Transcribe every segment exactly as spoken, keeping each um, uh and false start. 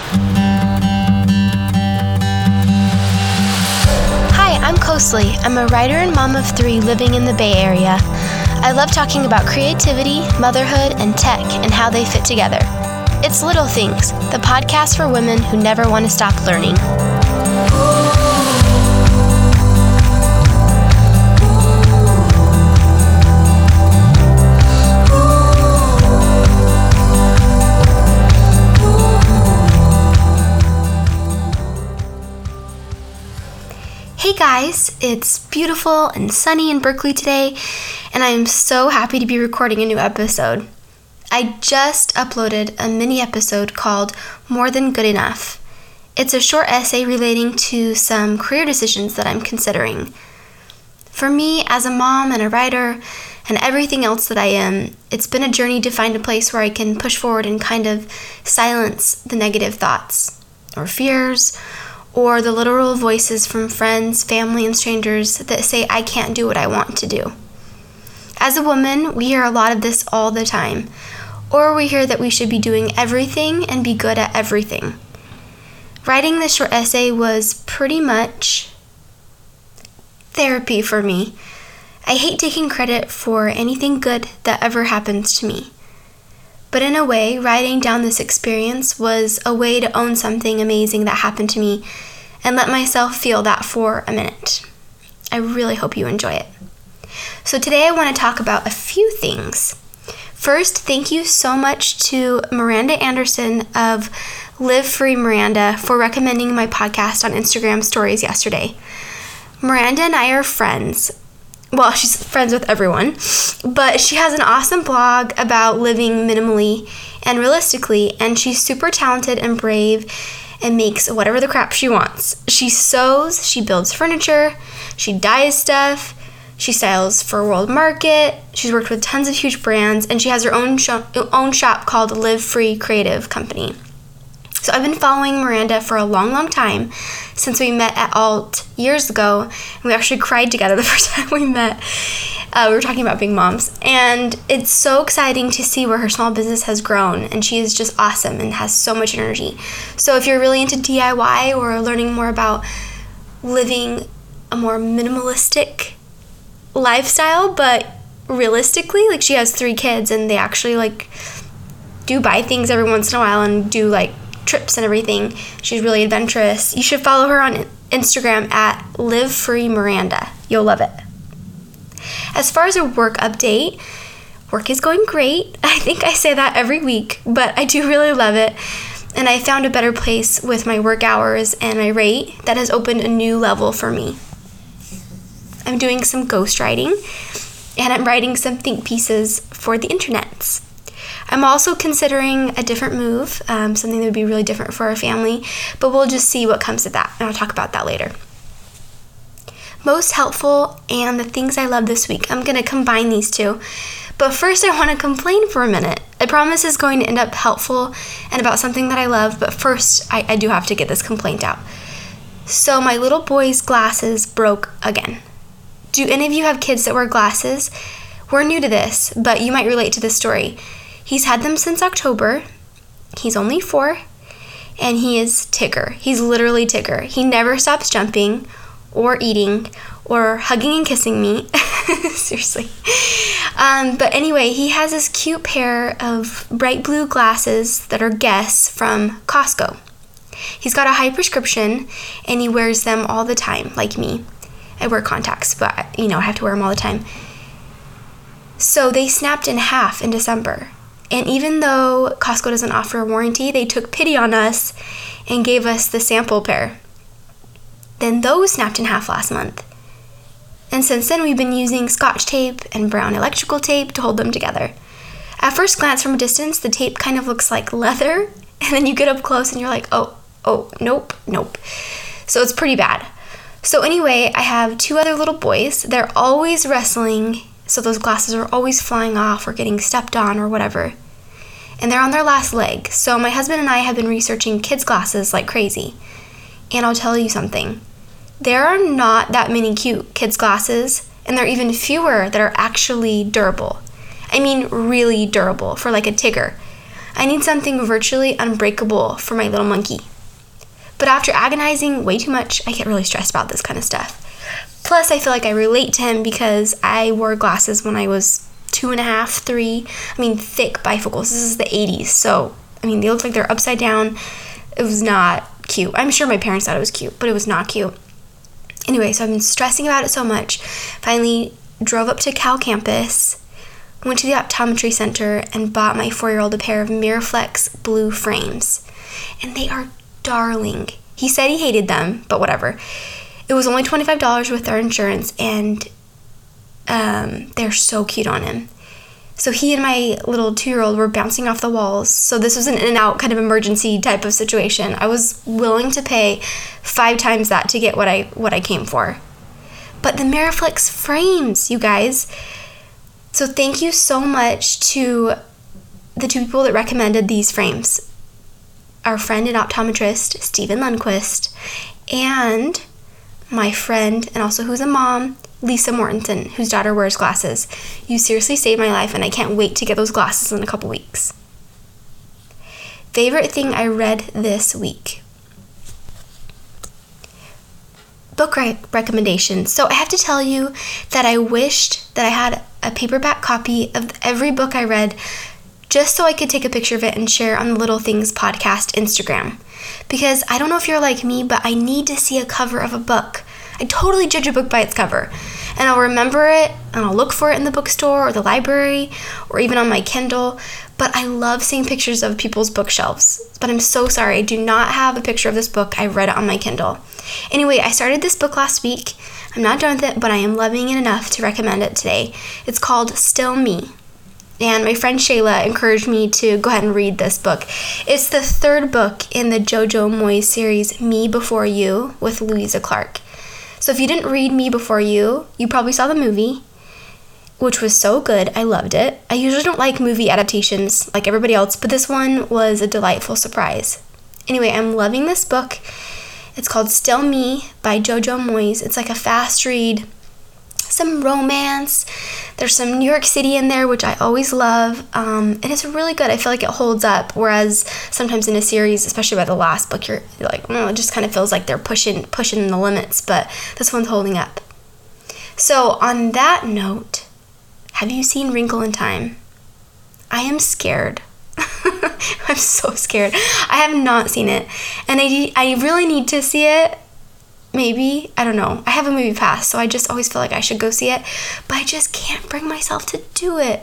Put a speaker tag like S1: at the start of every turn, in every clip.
S1: Hi, I'm Kosli. I'm a writer and mom of three living in the Bay Area. I love talking about creativity, motherhood, and tech and how they fit together. It's Little Things, the podcast for women who never want to stop learning. Hey guys, it's beautiful and sunny in Berkeley today, and I am so happy to be recording a new episode. I just uploaded a mini episode called More Than Good Enough. It's a short essay relating to some career decisions that I'm considering. For me, as a mom and a writer, and everything else that I am, it's been a journey to find a place where I can push forward and kind of silence the negative thoughts or fears, or the literal voices from friends, family, and strangers that say I can't do what I want to do. As a woman, we hear a lot of this all the time, or we hear that we should be doing everything and be good at everything. Writing this short essay was pretty much therapy for me. I hate taking credit for anything good that ever happens to me. But in a way, writing down this experience was a way to own something amazing that happened to me and let myself feel that for a minute. I really hope you enjoy it. So today I want to talk about a few things. First, thank you so much to Miranda Anderson of Live Free Miranda for recommending my podcast on Instagram stories yesterday. Miranda and I are friends. Well, she's friends with everyone, but she has an awesome blog about living minimally and realistically, and she's super talented and brave and makes whatever the crap she wants. She sews, she builds furniture, she dyes stuff, she styles for World Market, she's worked with tons of huge brands, and she has her own shop, own shop called Live Free Creative Company. So I've been following Miranda for a long, long time, since we met at Alt years ago, and we actually cried together the first time we met. Uh, we were talking about being moms, and it's so exciting to see where her small business has grown, and she is just awesome and has so much energy. So if you're really into D I Y or learning more about living a more minimalistic lifestyle, but realistically, like she has three kids, and they actually like do buy things every once in a while and do like trips and everything. She's really adventurous. You should follow her on Instagram at Live Free Miranda. You'll love it. As far as a work update, work is going great. I think I say that every week, but I do really love it. And I found a better place with my work hours and my rate that has opened a new level for me. I'm doing some ghostwriting, and I'm writing some think pieces for the internets. I'm also considering a different move, um, something that would be really different for our family, but we'll just see what comes of that, and I'll talk about that later. Most helpful and the things I love this week. I'm going to combine these two, but first I want to complain for a minute. I promise it's going to end up helpful and about something that I love, but first I, I do have to get this complaint out. So my little boy's glasses broke again. Do any of you have kids that wear glasses? We're new to this, but you might relate to this story. He's had them since October. He's only four, and he is Tigger. He's literally Tigger. He never stops jumping or eating or hugging and kissing me. Seriously. Um, but anyway, he has this cute pair of bright blue glasses that are Guess from Costco. He's got a high prescription, and he wears them all the time, like me. I wear contacts, but, you know, I have to wear them all the time. So they snapped in half in December. And even though Costco doesn't offer a warranty, they took pity on us and gave us the sample pair. Then those snapped in half last month. And since then, we've been using Scotch tape and brown electrical tape to hold them together. At first glance from a distance, the tape kind of looks like leather, and then you get up close and you're like, oh, oh, nope, nope. So it's pretty bad. So anyway, I have two other little boys. They're always wrestling, so those glasses are always flying off or getting stepped on or whatever. And they're on their last leg. So my husband and I have been researching kids' glasses like crazy. And I'll tell you something. There are not that many cute kids' glasses, and there are even fewer that are actually durable. I mean really durable for like a Tigger. I need something virtually unbreakable for my little monkey. But after agonizing way too much, I get really stressed about this kind of stuff. Plus, I feel like I relate to him because I wore glasses when I was two and a half, three. I mean, thick bifocals. This is the eighties, so, I mean, they look like they're upside down. It was not cute. I'm sure my parents thought it was cute, but it was not cute. Anyway, so I've been stressing about it so much. Finally drove up to Cal campus, went to the optometry center, and bought my four-year-old a pair of Miraflex blue frames. And they are darling. He said he hated them, but whatever. It was only twenty-five dollars with our insurance, and um, they're so cute on him. So he and my little two-year-old were bouncing off the walls. So this was an in-and-out kind of emergency type of situation. I was willing to pay five times that to get what I what I came for. But the Miraflex frames, you guys. So thank you so much to the two people that recommended these frames. Our friend and optometrist, Stephen Lundquist, and my friend, and also who's a mom, Lisa Mortensen, whose daughter wears glasses. You seriously saved my life, and I can't wait to get those glasses in a couple weeks. Favorite thing I read this week. Book re- recommendations. So I have to tell you that I wished that I had a paperback copy of every book I read, just so I could take a picture of it and share on the Little Things podcast Instagram. Because I don't know if you're like me, but I need to see a cover of a book. I totally judge a book by its cover. And I'll remember it, and I'll look for it in the bookstore or the library, or even on my Kindle. But I love seeing pictures of people's bookshelves. But I'm so sorry, I do not have a picture of this book. I read it on my Kindle. Anyway, I started this book last week. I'm not done with it, but I am loving it enough to recommend it today. It's called Still Me. And my friend Shayla encouraged me to go ahead and read this book. It's the third book in the Jojo Moyes series, Me Before You, with Louisa Clark. So if you didn't read Me Before You, you probably saw the movie, which was so good. I loved it. I usually don't like movie adaptations like everybody else, but this one was a delightful surprise. Anyway, I'm loving this book. It's called Still Me by Jojo Moyes. It's like a fast read. Some romance. There's some New York City in there, which I always love. Um, and it's really good. I feel like it holds up. Whereas sometimes in a series, especially by the last book, you're like, oh, it just kind of feels like they're pushing pushing the limits. But this one's holding up. So on that note, have you seen Wrinkle in Time? I am scared. I'm so scared. I have not seen it. And I, I really need to see it. Maybe, I don't know. I have a movie pass, so I just always feel like I should go see it, but I just can't bring myself to do it.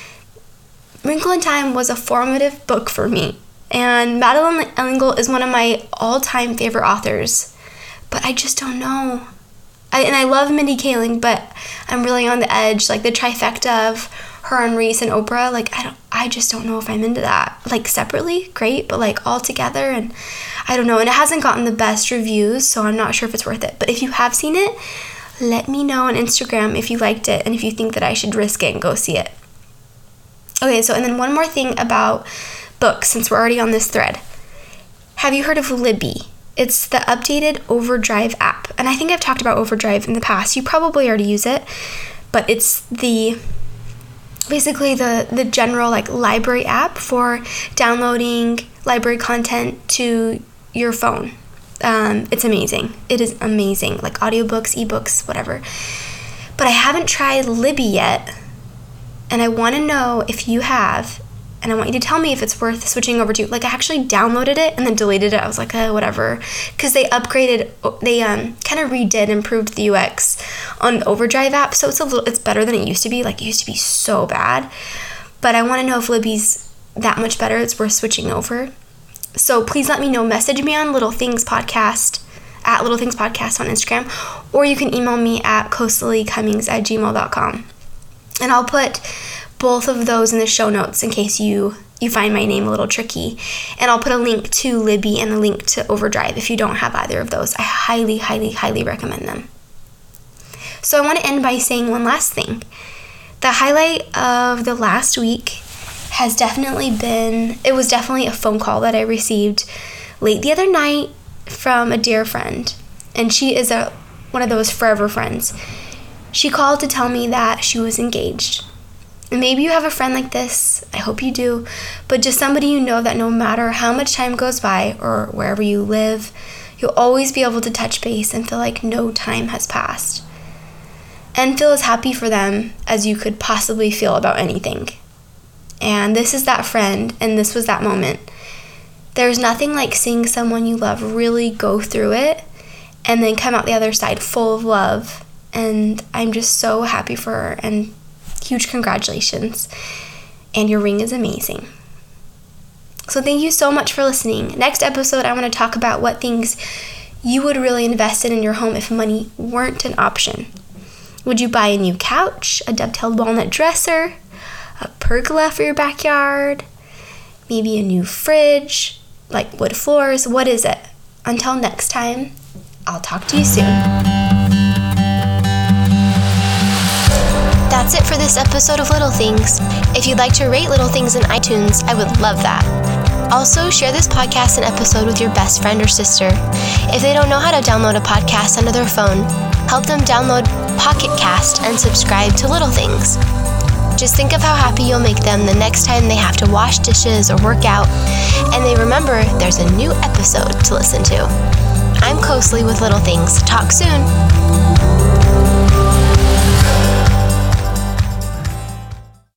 S1: Wrinkle in Time was a formative book for me, and Madeleine L'Engle is one of my all-time favorite authors, but I just don't know. I, and I love Mindy Kaling, but I'm really on the edge, like the trifecta of her and Reese and Oprah. Like I don't, I just don't know if I'm into that. Like separately, great, but like all together, and I don't know. And it hasn't gotten the best reviews, so I'm not sure if it's worth it. But if you have seen it, let me know on Instagram if you liked it and if you think that I should risk it and go see it. Okay, so and then one more thing about books, since we're already on this thread. Have you heard of Libby? It's the updated Overdrive app. And I think I've talked about Overdrive in the past. You probably already use it, but it's the basically the, the general like library app for downloading library content to your phone. Um, it's amazing. It is amazing. Like audiobooks, ebooks, whatever. But I haven't tried Libby yet. And I want to know if you have. And I want you to tell me if it's worth switching over to. Like, I actually downloaded it and then deleted it. I was like, oh, whatever. Because they upgraded, they um kind of redid, improved the U X on the Overdrive app. So it's a little, it's better than it used to be. Like, it used to be so bad. But I want to know if Libby's that much better. It's worth switching over. So please let me know. Message me on Little Things Podcast, at Little Things Podcast on Instagram. Or you can email me at coastalicummings at gmail dot com. And I'll put both of those in the show notes in case you, you find my name a little tricky. And I'll put a link to Libby and a link to Overdrive if you don't have either of those. I highly, highly, highly recommend them. So I want to end by saying one last thing. The highlight of the last week has definitely been, it was definitely a phone call that I received late the other night from a dear friend. And she is a one of those forever friends. She called to tell me that she was engaged. And maybe you have a friend like this, I hope you do, but just somebody you know that no matter how much time goes by or wherever you live, you'll always be able to touch base and feel like no time has passed. And feel as happy for them as you could possibly feel about anything. And this is that friend, and this was that moment. There's nothing like seeing someone you love really go through it and then come out the other side full of love. And I'm just so happy for her, and huge congratulations. And your ring is amazing. So thank you so much for listening. Next episode, I want to talk about what things you would really invest in in your home if money weren't an option. Would you buy a new couch, a dovetailed walnut dresser, a pergola for your backyard, maybe a new fridge, like wood floors? What is it? Until next time, I'll talk to you soon. That's it for this episode of Little Things. If you'd like to rate Little Things in iTunes, I would love that. Also, share this podcast and episode with your best friend or sister. If they don't know how to download a podcast onto their phone, help them download Pocket Cast and subscribe to Little Things. Just think of how happy you'll make them the next time they have to wash dishes or work out, and they remember there's a new episode to listen to. I'm Kosely with Little Things. Talk soon.